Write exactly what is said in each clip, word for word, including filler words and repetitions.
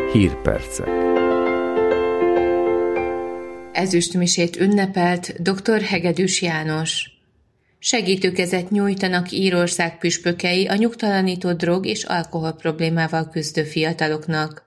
Hírpercek. Ezüstmisét ünnepelt dr. Hegedűs János. Segítőkezet nyújtanak Írország püspökei a nyugtalanító drog- és alkohol problémával küzdő fiataloknak.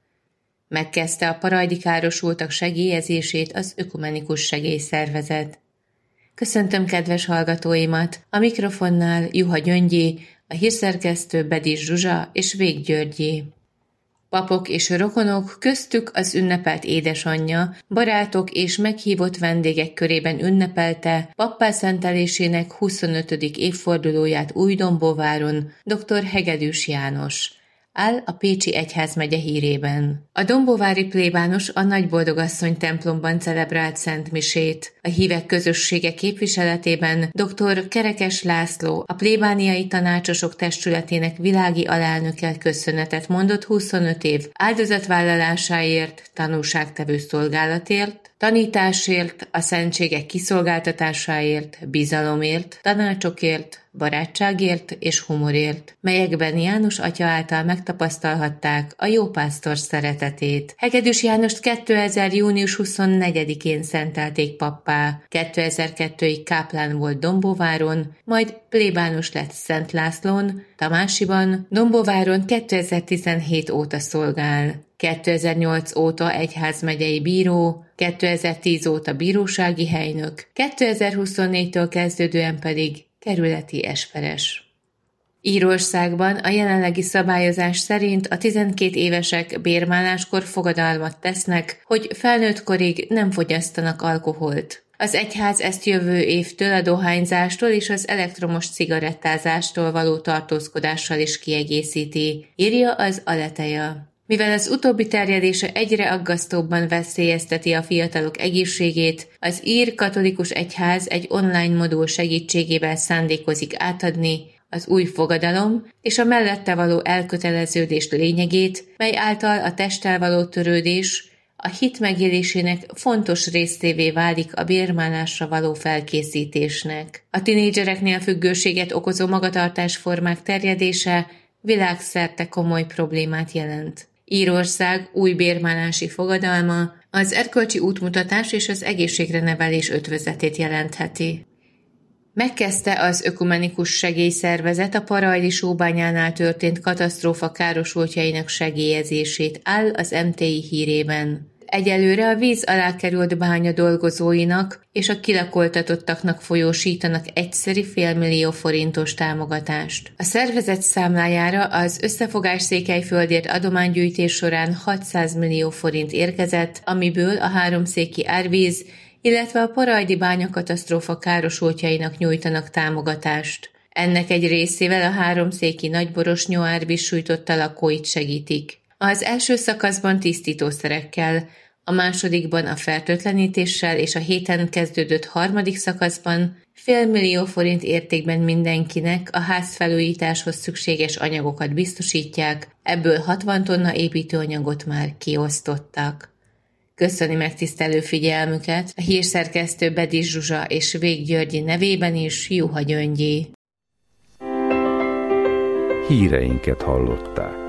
Megkezdte a parajdi károsultak segélyezését az Ökumenikus Segélyszervezet. Köszöntöm kedves hallgatóimat, a mikrofonnál Juha Gyöngyi, a hírszerkesztő Bedis Zsuzsa és Vég Györgyi. Papok és rokonok, köztük az ünnepelt édesanyja, barátok és meghívott vendégek körében ünnepelte pappá szentelésének huszonötödik évfordulóját Újdombóváron dr. Hegedűs János. Áll a Pécsi Egyházmegye hírében. A dombóvári plébános a Nagyboldogasszony templomban celebrált szentmisét. A hívek közössége képviseletében dr. Kerekes László, a plébániai tanácsosok testületének világi alelnöke köszönetet mondott huszonöt év áldozatvállalásáért, tanúságtevő szolgálatért, tanításért, a szentségek kiszolgáltatásáért, bizalomért, tanácsokért, barátságért és humorért, melyekben János atya által megtapasztalhatták a jópásztor szeretetét. Hegedűs Jánost kétezer. június huszonnegyedikén szentelték pappá, kétezer-kettőig káplán volt Dombóváron, majd plébános lett Szent Lászlón, Tamásiban, Dombóváron kétezer-tizenhét óta szolgál. kétezer-nyolc óta egyházmegyei bíró, kétezer-tíz óta bírósági helynök, kétezer-huszonnégytől kezdődően pedig kerületi esperes. Írországban a jelenlegi szabályozás szerint a tizenkét évesek bérmáláskor fogadalmat tesznek, hogy felnőttkorig nem fogyasztanak alkoholt. Az egyház ezt jövő évtől a dohányzástól és az elektromos cigarettázástól való tartózkodással is kiegészíti, írja az Aleteia. Mivel az utóbbi terjedése egyre aggasztóbban veszélyezteti a fiatalok egészségét, az ír katolikus egyház egy online modul segítségével szándékozik átadni az új fogadalom és a mellette való elköteleződés lényegét, mely által a testtel való törődés a hit megélésének fontos részévé válik a bérmálásra való felkészítésnek. A tinédzsereknél függőséget okozó magatartásformák terjedése világszerte komoly problémát jelent. Írország új bérmálási fogadalma az erkölcsi útmutatás és az egészségre nevelés ötvözetét jelentheti. Megkezdte az Ökumenikus Segélyszervezet a parajdi sóbányánál történt katasztrófa károsultjainak segélyezését, áll az em té i hírében. Egyelőre a víz alá került bánya dolgozóinak és a kilakoltatottaknak folyósítanak egyszeri félmillió forintos támogatást. A szervezet számlájára az összefogás Székelyföldért adománygyűjtés során hatszáz millió forint érkezett, amiből a háromszéki árvíz, illetve a parajdi bányakatasztrófa károsultjainak nyújtanak támogatást. Ennek egy részével a háromszéki Nagyborosnyó árvíz sújtotta lakóit segítik. Az első szakaszban tisztítószerekkel, a másodikban a fertőtlenítéssel és a héten kezdődött harmadik szakaszban félmillió forint értékben mindenkinek a házfelújításhoz szükséges anyagokat biztosítják, ebből hatvan tonna építőanyagot már kiosztottak. Köszöni megtisztelő figyelmüket a hírszerkesztő Bedis Zsuzsa és Vég Györgyi nevében is Juha Gyöngyi. Híreinket hallották.